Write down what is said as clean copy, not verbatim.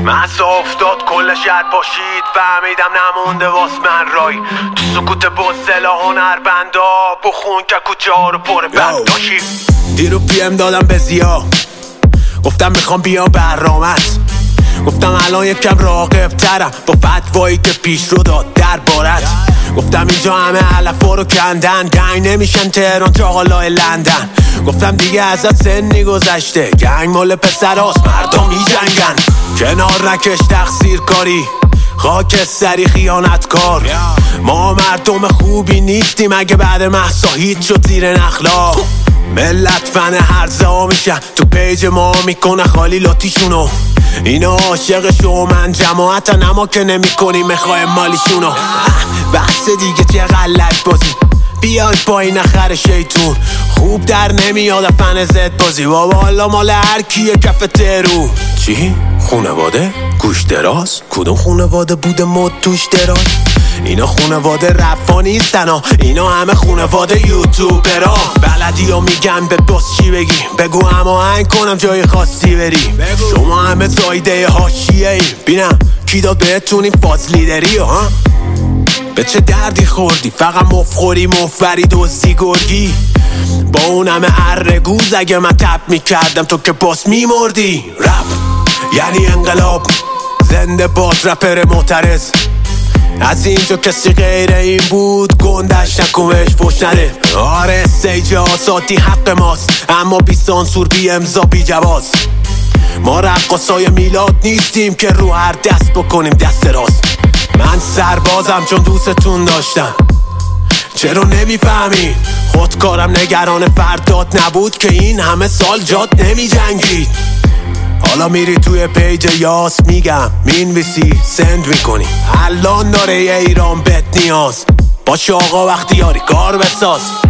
مزه افتاد کل شهر پاشید، فهمیدم نمونده واس من رای. تو سکوت بزدلا هنربندا بخون که کوچه ها رو پر بنداشی. دیرو پیم دادم به زیا، گفتم میخوام بیام برامت. گفتم الان یکم راقب ترم با فتوایی که پیش رو داد در بارت. گفتم اینجا همه علفا رو کندن، گنگ نمیشن تهران چاقالای لندن. گفتم دیگه ازت سنی گذشته، گنگ مال پسراست مردم میجنگن. کنار نکش تقصیر کاری، خاک سری خیانتکار. ما مردم خوبی نیستیم اگه بعد مهسا هیچ شد زیر نخلا. ملت فن هرزه ها میشن تو پیج ما میکنه خالی لاتیشونو. اینا عاشق شومن جماعتن اما که نمی کنیم میخوای مالیشونو. بحث دیگه چه غلط بازی، بیای پایین نخر شیطون. خوب در نمیاد فن زد بازی، بابا حالا مال هر کیه کف ترو. چی؟ خونواده؟ گوش دراز؟ کدوم خونواده بوده مد توش دراز؟ اینا خونواده رفا نیستن ها، اینا همه خونواده یوتیوبرا. بلدی ها میگن به باس چی بگی، بگو اما هنگ کنم جای خاصی بری. شما همه زایده حاشیه ای، بینم کی داد بهتون این فاز لیدری ها؟ به چه دردی خوردی؟ فقط مفخوری مفبری دزدی گرگی. با اون همه ارگوز اگه من تپ میکردم تو که باس میمردی. رپ یعنی انقلاب، زنده باد رپر معترض. از اینجا کسی غیر این بود گندش نکومش فش نده. آره سیج آزادی حق ماست، اما بی سانسور بی امضا بی جواز. ما رقصای میلاد نیستیم که رو هر دست بکنیم دست راست. من سربازم چون دوستتون داشتم، چرا نمیفهمید؟ خودکارم نگران فردات نبود که این همه سال جات نمی جنگید. حالا میری توی پیج یاس میگم مینویسی سند میکنی. الان داره ایران بهت نیاز، باشه آقا وقتی یاری کار بساز.